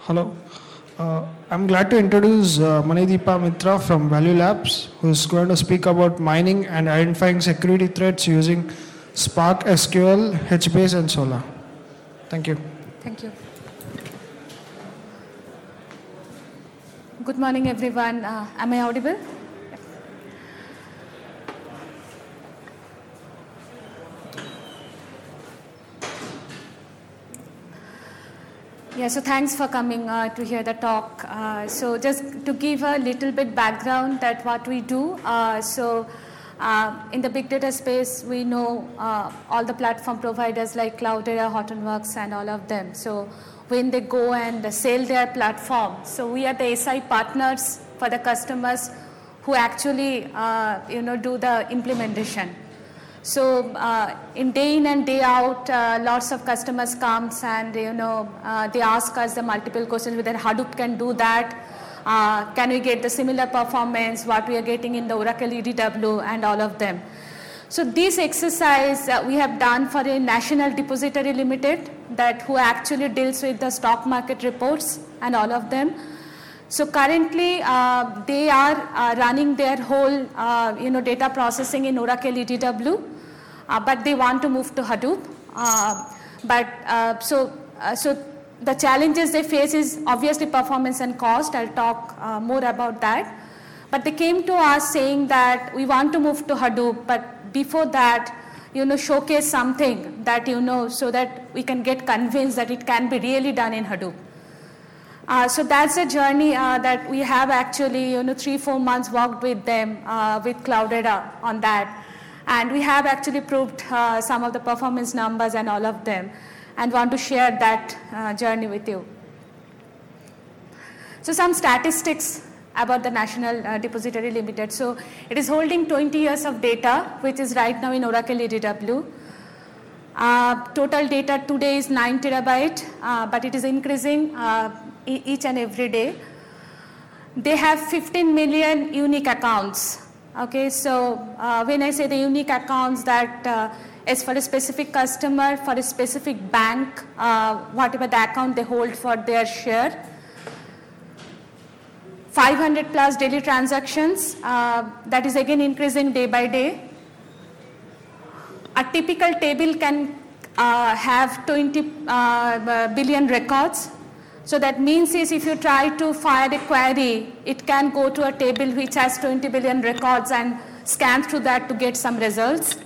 Hello. I'm glad to introduce Manideepa Mitra from Value Labs, who is going to speak about mining and identifying security threats using Spark SQL, HBase, and Solar. Thank you. Thank you. Good morning, everyone. Am I audible? Yeah, so thanks for coming to hear the talk. So just to give a little bit background that what we do. In the big data space, we know all the platform providers like Cloudera, Hortonworks, and all of them. So when they go and sell their platform, so we are the SI partners for the customers who actually do the implementation. So in day in and day out, lots of customers comes and they ask us the multiple questions whether Hadoop can do that. Can we get the similar performance what we are getting in the Oracle EDW and all of them. So this exercise we have done for a National Depository Limited that who actually deals with the stock market reports and all of them. So currently they are running their whole data processing in Oracle EDW, but they want to move to Hadoop. So the challenges they face is obviously performance and cost. I'll talk more about that. But they came to us saying that we want to move to Hadoop, but before that, showcase something that so that we can get convinced that it can be really done in Hadoop. So that's a journey that we have actually 3-4 months worked with them with Cloudera on that, and we have actually proved some of the performance numbers and all of them, and want to share that journey with you. So some statistics about the National Depository Limited. So it is holding 20 years of data, which is right now in Oracle EDW. Total data today is 9 terabyte, but it is increasing each and every day. They have 15 million unique accounts. Okay, so when I say the unique accounts, that is for a specific customer, for a specific bank, whatever the account they hold for their share. 500 plus daily transactions, that is again increasing day by day. A typical table can have 20 billion records. So that means is if you try to fire a query, it can go to a table which has 20 billion records and scan through that to get some results.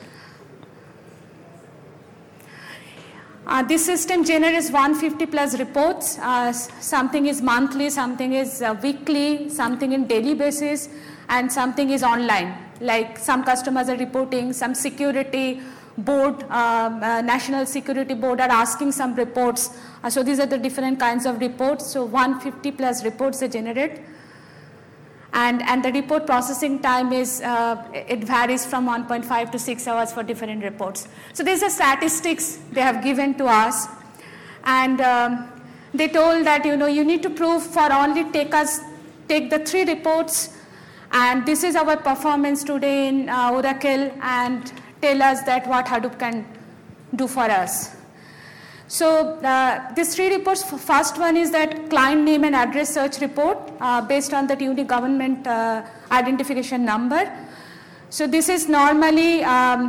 This system generates 150 plus reports. Something is monthly, something is weekly, something in daily basis, and something is online. Like some customers are reporting, some security board, National Security Board are asking some reports. So these are the different kinds of reports. So 150 plus reports they generate. And the report processing time is, it varies from 1.5 to 6 hours for different reports. So these are statistics they have given to us. And they told that, you need to prove for only take the 3 reports. And this is our performance today in Oracle, and tell us that what Hadoop can do for us. So these 3 reports, first one is that client name and address search report based on that unique government identification number. So this is normally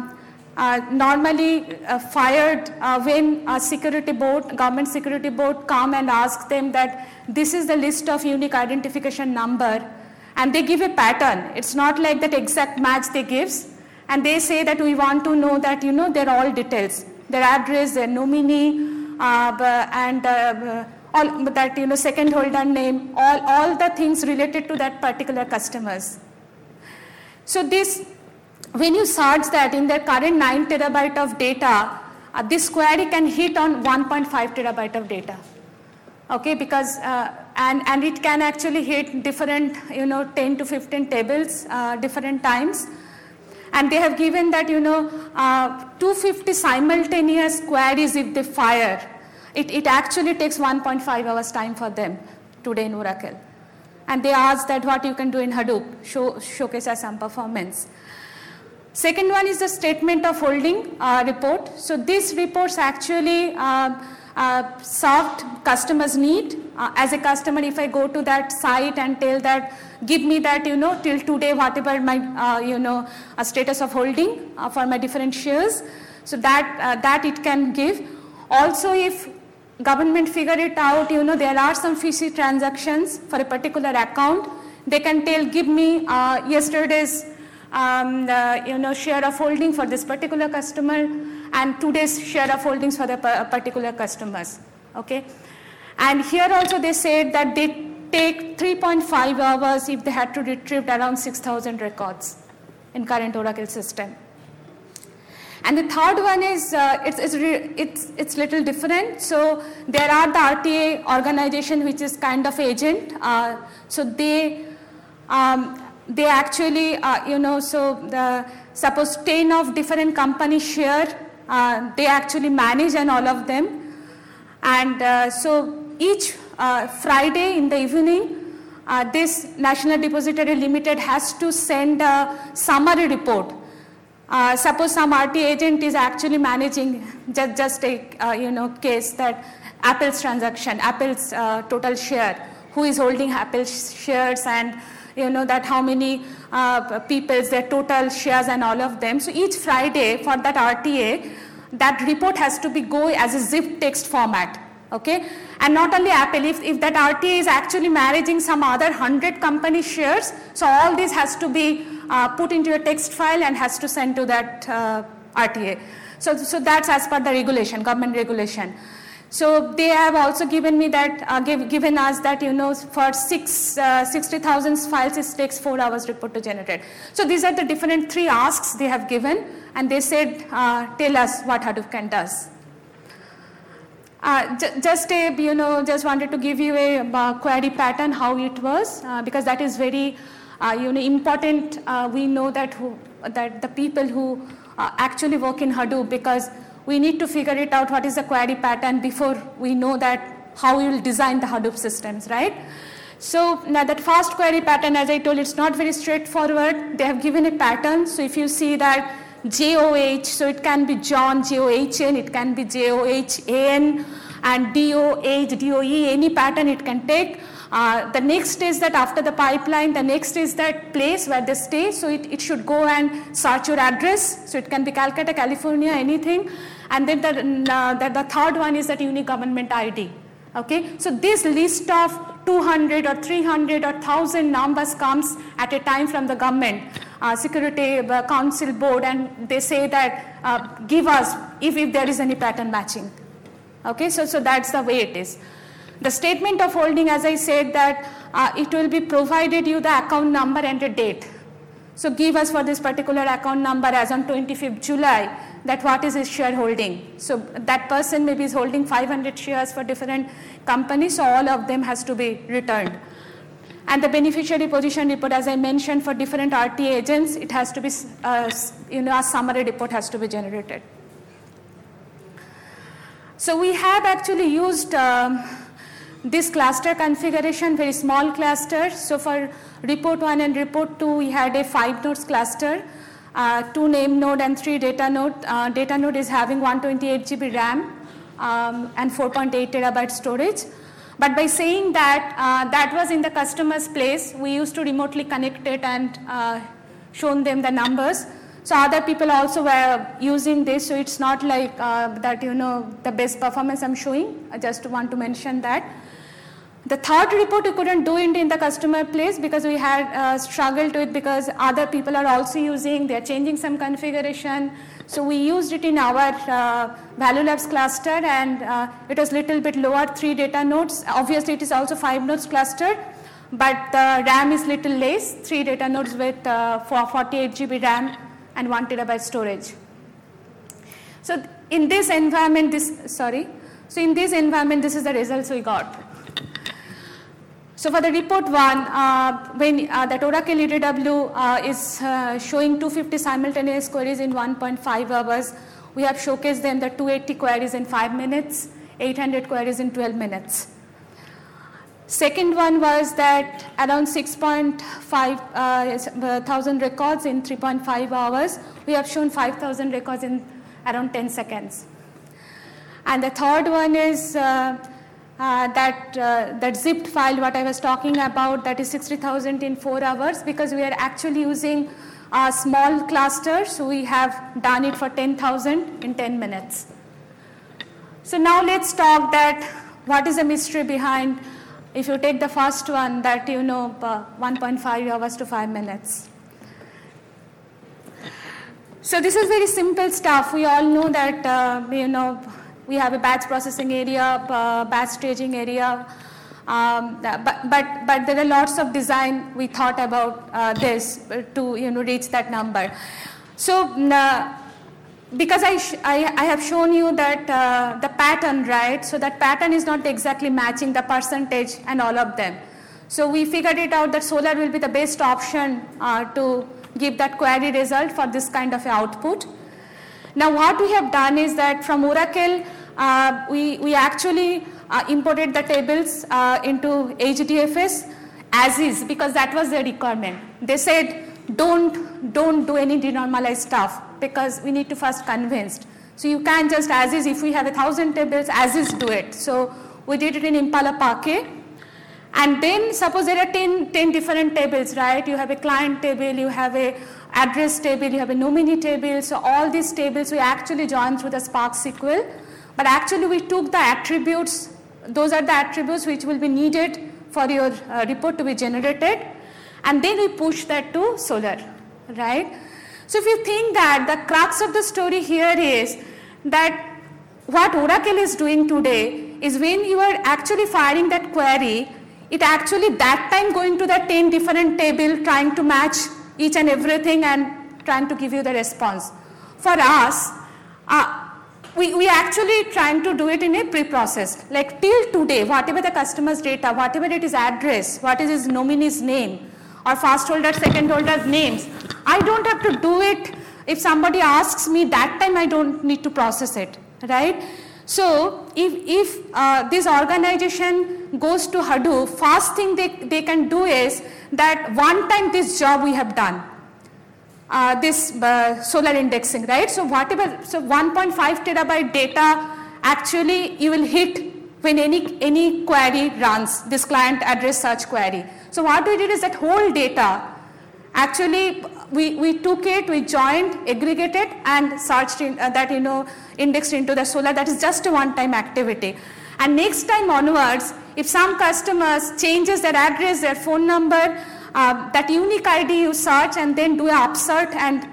fired when a security board, government security board come and ask them that this is the list of unique identification number, and they give a pattern. It's not like that exact match they gives, and they say that we want to know that they're all details, their address, their nominee, and all that second holder name, all the things related to that particular customers. So this, when you search that in their current 9 terabyte of data, this query can hit on 1.5 terabyte of data. Okay, because and it can actually hit different 10 to 15 tables different times. And they have given that 250 simultaneous queries if they fire. It actually takes 1.5 hours time for them today in Oracle. And they asked that what you can do in Hadoop, showcase as some performance. Second one is the statement of holding report. So these reports actually solved customers' need. As a customer, if I go to that site and tell that, give me that, till today, whatever my, status of holding for my different shares, so that it can give. Also, if government figure it out, there are some fishy transactions for a particular account, they can tell, give me yesterday's, share of holding for this particular customer and today's share of holdings for the particular customers, okay? And here also they said that they take 3.5 hours if they had to retrieve around 6,000 records in current Oracle system. And the third one is, it's little different. So there are the RTA organization, which is kind of agent. So they actually, suppose 10 of different companies share, they actually manage and all of them. And so each Friday in the evening, this National Depository Limited has to send a summary report. Suppose some RT agent is actually managing just a case that Apple's transaction, Apple's total share, who is holding Apple's shares, and that how many people's their total shares and all of them. So each Friday for that RTA, that report has to be go as a zip text format. Okay, and not only Apple, if that RTA is actually managing some other 100 company shares, so all this has to be put into a text file and has to send to that RTA. So that's as per the regulation, government regulation. So they have also given me that, given us that, for 60,000 files, it takes 4 hours report to generate. So these are the different 3 asks they have given, and they said, tell us what Hadoop does. Just wanted to give you a query pattern, how it was, because that is very, important. We know that the people who actually work in Hadoop, because we need to figure it out what is the query pattern before we know that how we will design the Hadoop systems, right? So now that first query pattern, as I told, it's not very straightforward. They have given a pattern. So if you see that JOH, so it can be John, JOHN, it can be JOHAN, and DOH, DOE, any pattern it can take. The next is that after the pipeline, the next is that place where they stay, so it should go and search your address, so it can be Calcutta, California, anything. And then the third one is that unique government ID. Okay, so this list of 200 or 300 or 1,000 numbers comes at a time from the government Security Council board, and they say that give us if there is any pattern matching. Okay, so that's the way it is. The statement of holding, as I said, that it will be provided you the account number and a date. So give us for this particular account number as on 25th July, that what is his shareholding. So that person maybe is holding 500 shares for different companies, so all of them has to be returned. And the beneficiary position report, as I mentioned, for different RTA agents, it has to be, a summary report has to be generated. So we have actually used this cluster configuration, very small cluster. So for report 1 and report 2, we had a 5 nodes cluster, 2 name node and 3 data node. Data node is having 128 GB RAM and 4.8 terabyte storage. But by saying that that was in the customer's place, we used to remotely connect it and shown them the numbers. So other people also were using this, so it's not like that, the best performance I'm showing. I just want to mention that. The third report, we couldn't do it in the customer place because we had struggled with, because other people are also using, they're changing some configuration. So we used it in our Value Labs cluster, and it was little bit lower, 3 data nodes. Obviously, it is also 5 nodes cluster, but the RAM is little less, 3 data nodes with 48 GB RAM and 1 terabyte storage. So in this environment, this is the results we got. So for the report 1, when that Oracle EDW is showing 250 simultaneous queries in 1.5 hours, we have showcased them the 280 queries in 5 minutes, 800 queries in 12 minutes. Second one was that around 6.5 thousand records in 3.5 hours. We have shown 5,000 records in around 10 seconds. And the third one is that zipped file what I was talking about, that is 60,000 in 4 hours, because we are actually using a small cluster, so we have done it for 10,000 in 10 minutes. So now let's talk that what is the mystery behind, if you take the first one, that 1.5 hours to 5 minutes. So this is very simple stuff. We all know that we have a batch processing area, batch staging area, but there are lots of design we thought about this to reach that number. So because I have shown you that the pattern, right? So that pattern is not exactly matching the percentage and all of them. So we figured it out that Solr will be the best option to give that query result for this kind of output. Now what we have done is that from Oracle, we actually imported the tables into HDFS as is, because that was their requirement. They said don't do any denormalized stuff, because we need to first convince. So you can't just as is, if we have 1,000 tables, as is do it. So we did it in Impala Parquet. And then suppose there are 10 different tables, right? You have a client table, you have a address table, you have a nominee table. So all these tables we actually joined through the Spark SQL. But actually we took the attributes, those are the attributes which will be needed for your report to be generated. And then we push that to Solr, right? So if you think that the crux of the story here is that what Oracle is doing today is when you are actually firing that query, it actually that time going to the 10 different table, trying to match each and everything and trying to give you the response. For us, we actually trying to do it in a pre-processed. Like till today, whatever the customer's data, whatever it is address, what is his nominee's name, or first holder, second holder's names, I don't have to do it. If somebody asks me that time, I don't need to process it, right? So if this organization goes to Hadoop, first thing they can do is that one time this job we have done, this Solr indexing, right? So 1.5 terabyte data actually you will hit when any query runs, this client address search query. So what we did is that whole data, actually we took it, we joined, aggregated and searched in, indexed into the Solr. That is just a one-time activity. And next time onwards, if some customers changes their address, their phone number, that unique ID you search and then do an upsert and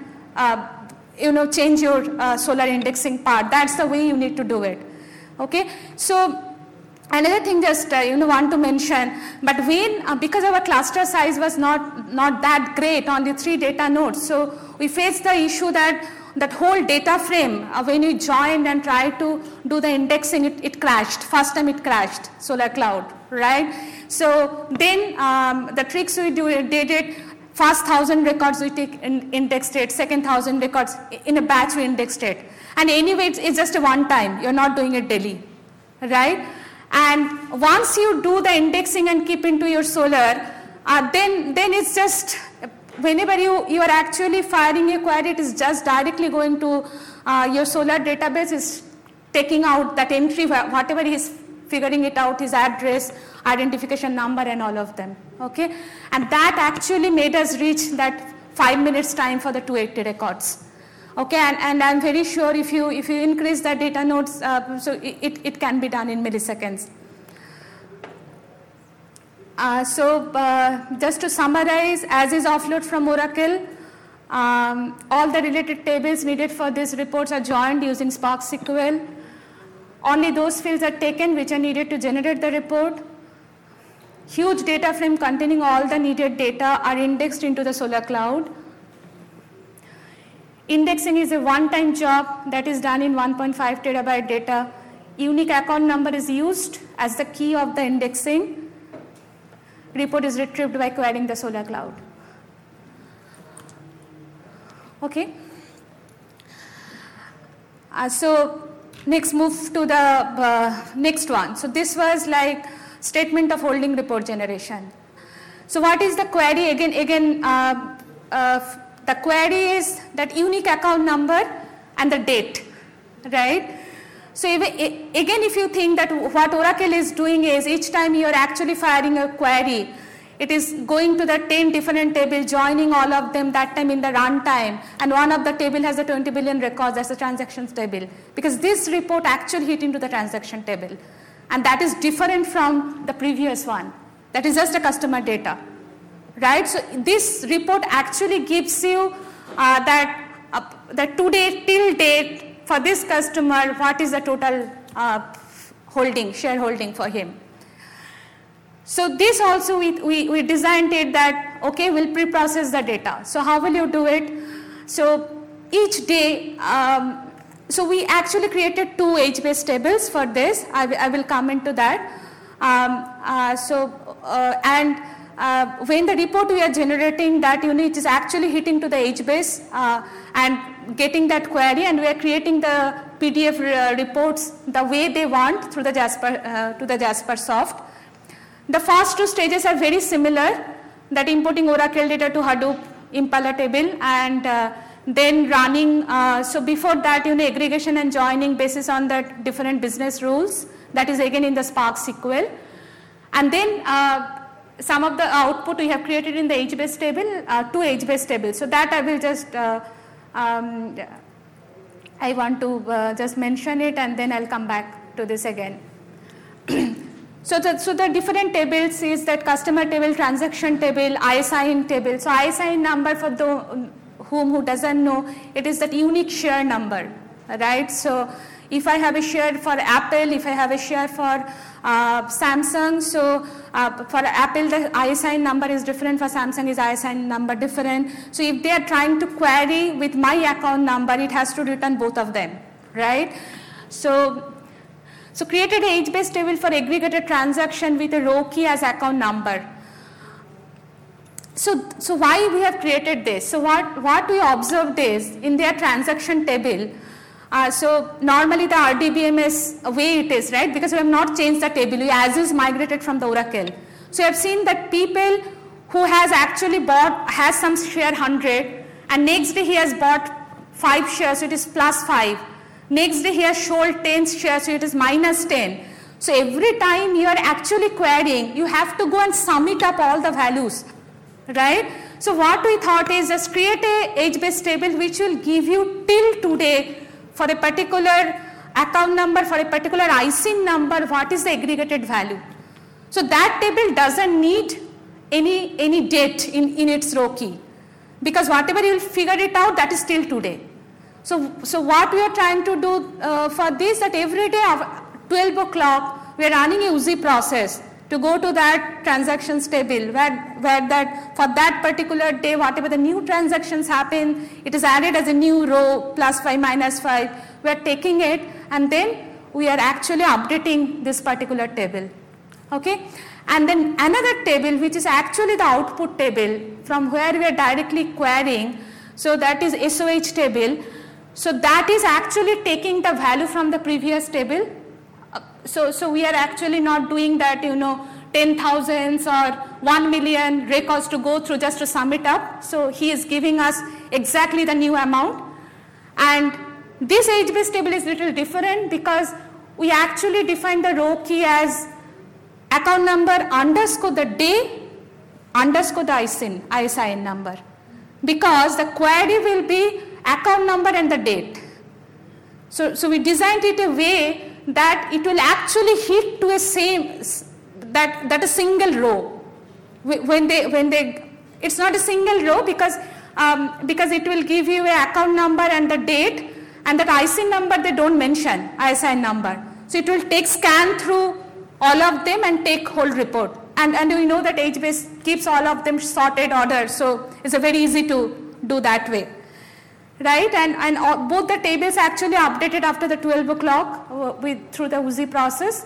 change your Solr indexing part. That's the way you need to do it. Okay, so another thing just want to mention, but when because our cluster size was not that great, only 3 data nodes, so we faced the issue that whole data frame when you joined and tried to do the indexing, it crashed. First time it crashed, Solr Cloud, right? So then the tricks we did it. First 1,000 records we indexed it, second 1,000 records in a batch we indexed it. And anyway, it's just a one time, you're not doing it daily, right? And once you do the indexing and keep into your Solr, then it's just, whenever you are actually firing a query, it is just directly going to your Solr database, is taking out that entry, whatever he is figuring it out, his address, identification number and all of them, okay? And that actually made us reach that 5 minutes time for the 280 records. Okay, and I'm very sure if you increase the data nodes, so it can be done in milliseconds. Just to summarize, as is offload from Oracle, all the related tables needed for these reports are joined using Spark SQL. Only those fields are taken which are needed to generate the report. Huge data frame containing all the needed data are indexed into the Solr Cloud. Indexing is a one-time job that is done in 1.5 terabyte data. Unique account number is used as the key of the indexing. Report is retrieved by querying the Solr Cloud. Okay. So next move to the next one. So this was like statement of holding report generation. So what is the query? Again, the query is that unique account number and the date, right? So again, if you think that what Oracle is doing is each time you are actually firing a query, it is going to the 10 different tables, joining all of them that time in the runtime, and one of the table has the 20 billion records, that's the transactions table. Because this report actually hit into the transaction table. And that is different from the previous one. That is just a customer data, right? So this report actually gives you that today till date for this customer, what is the total shareholding for him. So this also we designed it that, okay, we'll pre-process the data. So how will you do it? So each day, so we actually created 2 age-based tables for this. I will come into that. When the report we are generating, that unit is actually hitting to the age-base and getting that query, and we are creating the PDF reports the way they want through the Jasper to the Jaspersoft. The first 2 stages are very similar, that importing Oracle data to Hadoop Impala table, and then running, so before that, aggregation and joining basis on the different business rules, that is again in the Spark SQL. And then some of the output we have created in the age-based table, 2 age-based tables. So that I will just, I want to just mention it, and then I'll come back to this again. So the different tables is that customer table, transaction table, ISIN table. So ISIN number, for who doesn't know, it is that unique share number, right? So if I have a share for Apple, if I have a share for Samsung, so for Apple the ISIN number is different, for Samsung is ISIN number different. So if they are trying to query with my account number, it has to return both of them, right? So created an age-based table for aggregated transaction with a row key as account number. So why we have created this? So what we observed is in their transaction table, so normally the RDBMS way it is, right? Because we have not changed the table, we as is migrated from the Oracle. So you have seen that people who has actually has some share 100, and next day he has bought 5 shares, so it is plus 5. Next day he has sold 10 shares, so it is minus 10. So every time you are actually querying, you have to go and sum it up all the values, right? So what we thought is just create a age-based table which will give you till today for a particular account number, for a particular ISIN number, what is the aggregated value. So that table doesn't need any date in its row key, because whatever you will figure it out, that is till today. So what we are trying to do for this, that every day at 12 o'clock, we are running a UZI process to go to that transactions table where that for that particular day, whatever the new transactions happen, it is added as a new row, plus 5, minus 5. We are taking it, and then we are actually updating this particular table. Okay? And then another table, which is actually the output table from where we are directly querying. So that is SOH table. So that is actually taking the value from the previous table. So we are actually not doing that, 10,000s or 1 million records to go through just to sum it up. So he is giving us exactly the new amount. And this age-based table is little different because we actually define the row key as account number underscore the day underscore the ISIN number, because the query will be account number and the date. So we designed it a way that it will actually hit to a same that a single row. When they it's not a single row because it will give you a account number and the date, and that ISIN number they don't mention, ISIN number. So it will take scan through all of them and take whole report. And we know that HBase keeps all of them sorted order, so it's a very easy to do that way. Right, and both the tables actually updated after the 12 o'clock through the UZI process,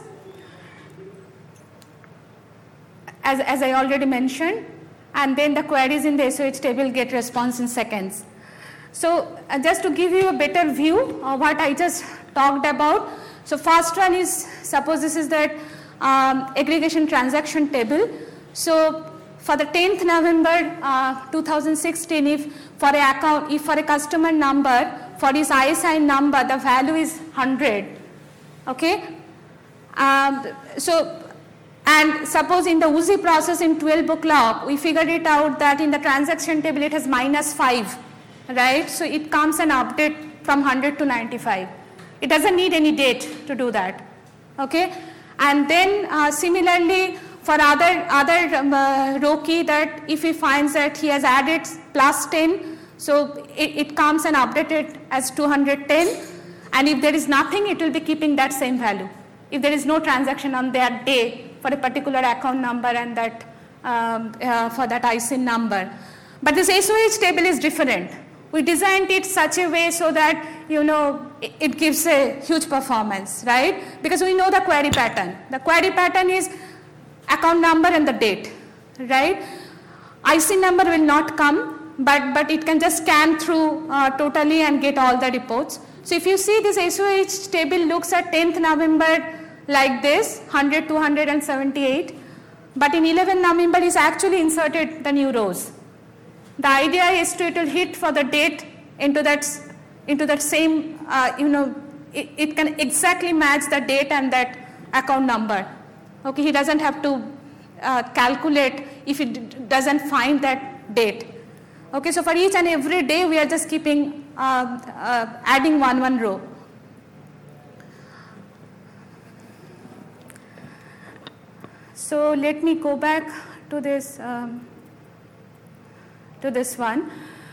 as I already mentioned, and then the queries in the SOH table get response in seconds. So just to give you a better view of what I just talked about, so first one is, suppose this is that aggregation transaction table. So for the 10th November 2016, if for a customer number, for his ISIN number, the value is 100, Okay. And suppose in the Uzi process in 12 book log, we figured it out that in the transaction table it has -5, right? So it comes and update from 100 to 95. It doesn't need any date to do that, okay? And then similarly for other row key, that if he finds that he has added +10, so it comes and updated as 210, and if there is nothing, it will be keeping that same value. If there is no transaction on that day for a particular account number and that for that ISIN number. But this SOH table is different. We designed it such a way so that, it gives a huge performance, right? Because we know the query pattern. The query pattern is account number and the date, right? ISIN number will not come, but it can just scan through totally and get all the reports. So if you see, this SOH table looks at 10th November like this, 100, 278, but in 11th November is actually inserted the new rows. The idea is it will hit for the date into that same, it can exactly match the date and that account number. Okay, he doesn't have to calculate if it doesn't find that date. Okay, so for each and every day we are just keeping, adding one row. So let me go back to this one.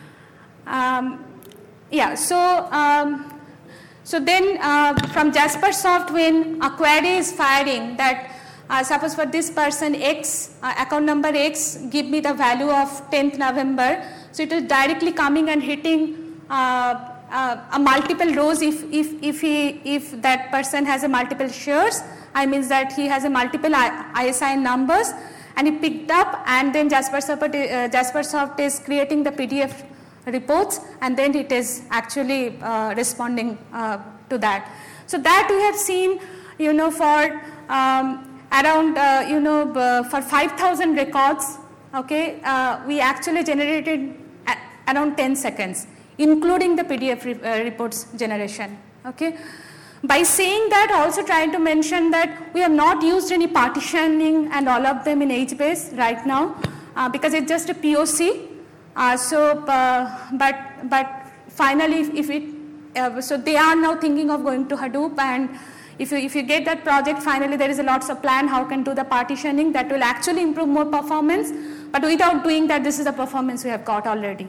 So then from Jaspersoft, when a query is firing that suppose for this person X, account number X, give me the value of 10th November, so it is directly coming and hitting a multiple rows if that person has a multiple shares. I means that he has a multiple ISIN numbers, and he picked up, and then Jaspersoft is creating the PDF reports, and then it is actually responding to that. So that we have seen, for around, for 5,000 records, okay, we actually generated around 10 seconds, including the PDF reports generation, okay. By saying that, also trying to mention that we have not used any partitioning and all of them in HBase right now, because it's just a POC. But finally, so they are now thinking of going to Hadoop, and if you get that project, finally there is a lots of plan how can do the partitioning that will actually improve more performance. But without doing that, this is the performance we have got already.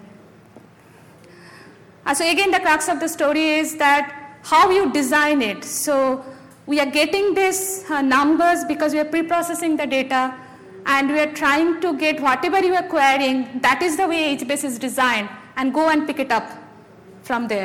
So again, the crux of the story is that how you design it. So we are getting these numbers because we are pre-processing the data, and we are trying to get whatever you are querying, that is the way HBase is designed, and go and pick it up from there.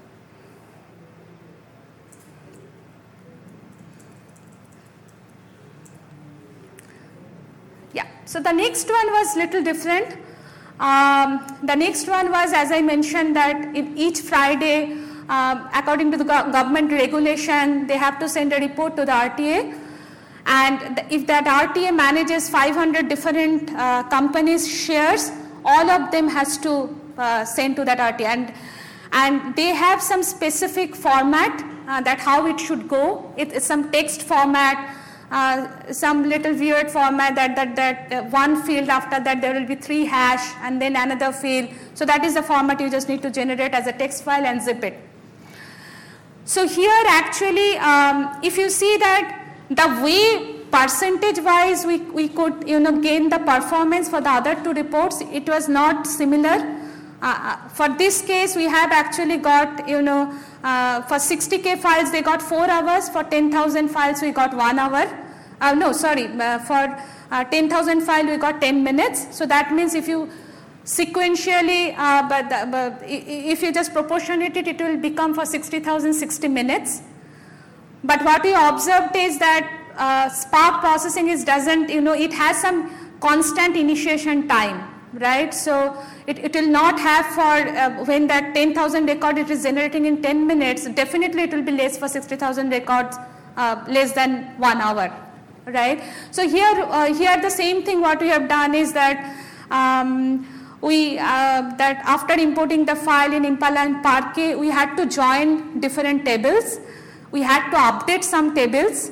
Yeah, so the next one was little different. The next one was, as I mentioned, that each Friday, according to the government regulation, they have to send a report to the RTA, and if that RTA manages 500 different companies' shares, all of them has to send to that RTA, and they have some specific format that how it should go. It's some text format, some little weird format that one field, after that there will be 3 hash and then another field. So that is the format you just need to generate as a text file and zip it. So here actually, if you see that the way percentage wise we could gain the performance for the other 2 reports, it was not similar. For this case, we have actually got for 60K files they got 4 hours, for 10,000 files we got 1 hour. For 10,000 file we got 10 minutes. So that means if you sequentially, if you just proportionate it, it will become for 60,000 60 minutes. But what we observed is that Spark processing it has some constant initiation time, right? So it will not have for when that 10,000 record it is generating in 10 minutes, definitely it will be less for 60,000 records, less than 1 hour, right? So here the same thing what we have done is that that after importing the file in Impala and Parquet, we had to join different tables. we had to update some tables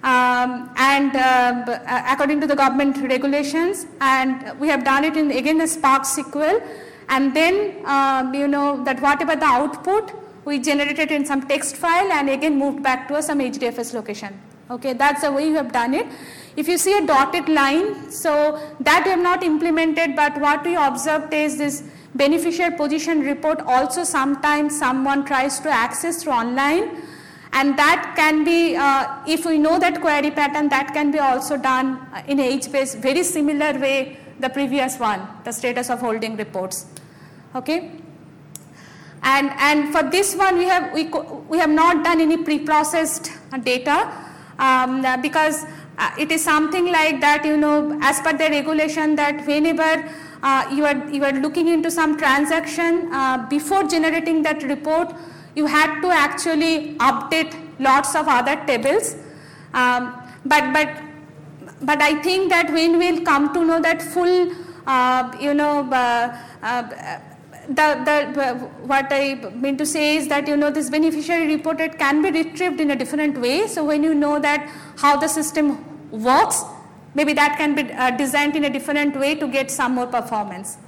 according to the government regulations, and we have done it in again the Spark SQL, and then that whatever the output we generated in some text file and again moved back to some HDFS location. Okay, that's the way you have done it. If you see a dotted line, so that we have not implemented, but what we observed is this beneficiary position report also sometimes someone tries to access through online, and that can be, if we know that query pattern, that can be also done in HBase, very similar way the previous one, the status of holding reports. Okay. And for this one, we have not done any pre-processed data because it is something like that, as per the regulation, that whenever you are looking into some transaction, before generating that report, you had to actually update lots of other tables. But I think that when we'll come to know that full, what I mean to say is that this beneficiary report, it can be retrieved in a different way. So when you know that how the system works, maybe that can be designed in a different way to get some more performance.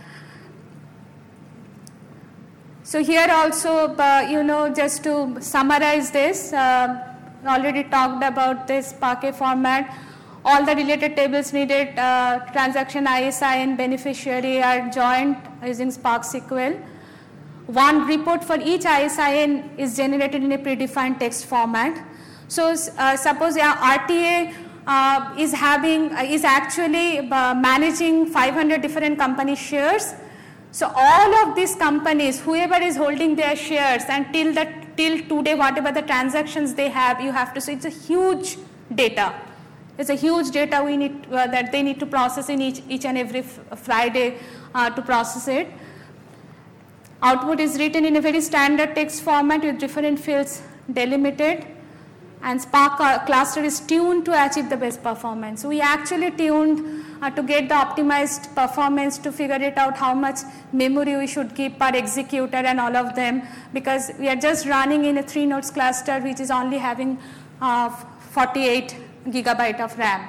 So here also, just to summarize this, already talked about this Parquet format. All the related tables needed, transaction ISIN beneficiary are joined using Spark SQL. One report for each ISIN is generated in a predefined text format. So suppose RTA is actually managing 500 different company shares. So all of these companies, whoever is holding their shares, and till today, whatever the transactions they have, you have to. So it's a huge data. It's a huge data we need that they need to process in each and every Friday to process it. Output is written in a very standard text format with different fields delimited, and Spark cluster is tuned to achieve the best performance. So we actually tuned to get the optimized performance, to figure it out how much memory we should keep per executor and all of them, because we are just running in a 3 nodes cluster which is only having 48 gigabyte of RAM.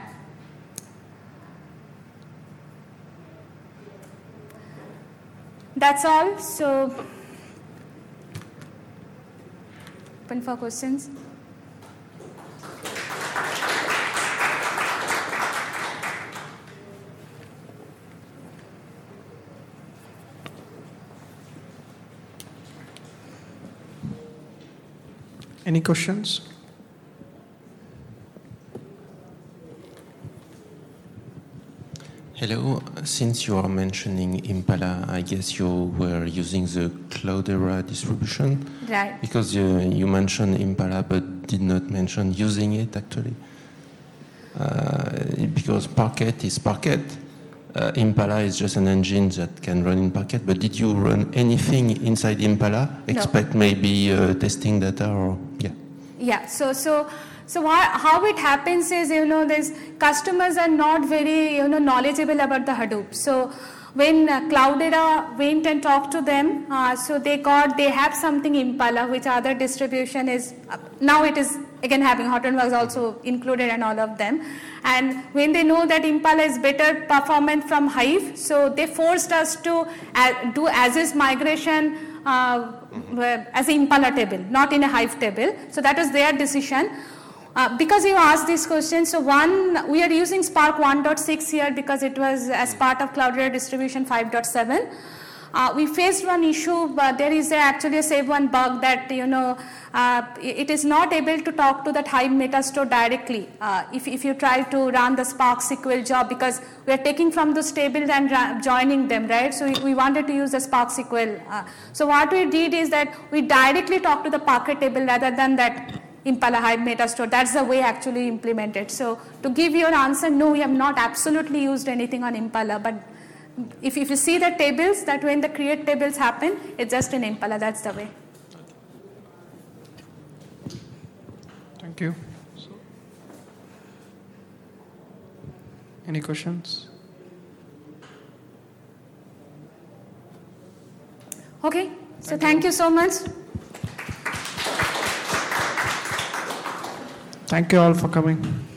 That's all. So open for questions. Any questions? Hello, since you are mentioning Impala, I guess you were using the Cloudera distribution. Right. Because you mentioned Impala but did not mention using it actually. Because Parquet is Parquet. Impala is just an engine that can run in Parquet, but did you run anything inside Impala? Expect maybe testing data or, yeah. Yeah, so how it happens is, these customers are not very, knowledgeable about the Hadoop. So when Cloudera went and talked to them, so they have something Impala, which other distribution is, now it is again having Hortonworks also included and all of them. And when they know that Impala is better performance from Hive, so they forced us to do as-is migration as an Impala table, not in a Hive table. So that was their decision. Because you asked this question, so we are using Spark 1.6 here because it was as part of Cloudera distribution 5.7. We faced one issue, but there is actually a save one bug that, it is not able to talk to that Hive Metastore directly if you try to run the Spark SQL job, because we are taking from those tables and joining them, right? So we wanted to use the Spark SQL. So what we did is that we directly talk to the Parquet table rather than that Impala Hive Metastore. That's the way actually implemented. So to give you an answer, no, we have not absolutely used anything on Impala, but if you see the tables, that when the create tables happen, it's just in Impala, that's the way. Thank you. Any questions? Okay, so thank you so much. Thank you all for coming.